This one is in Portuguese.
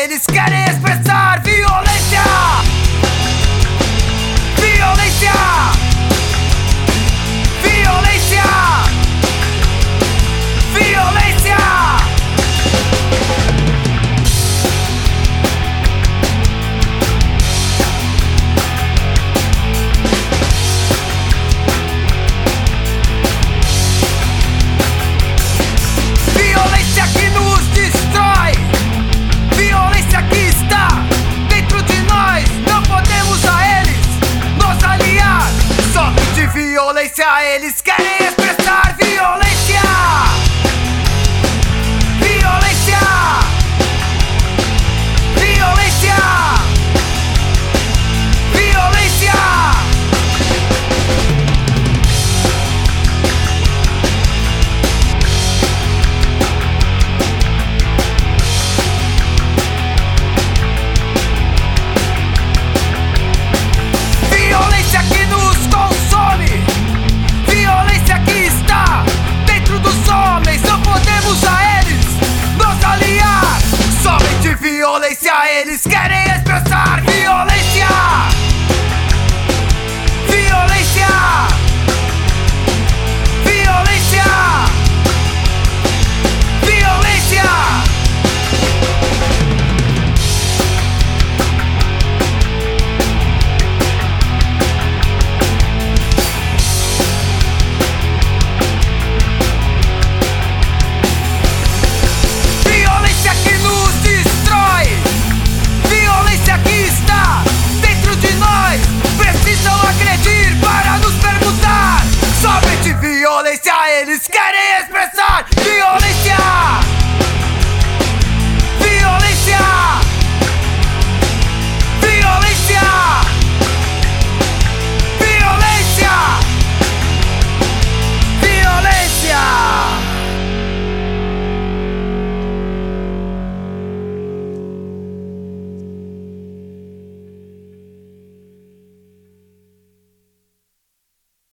eles querem expressar violência. Violência. Violência. Violência. Violência que nos destrói. Violência que está dentro de nós. Não podemos a eles nos aliar. Só que de violência eles querem expressar.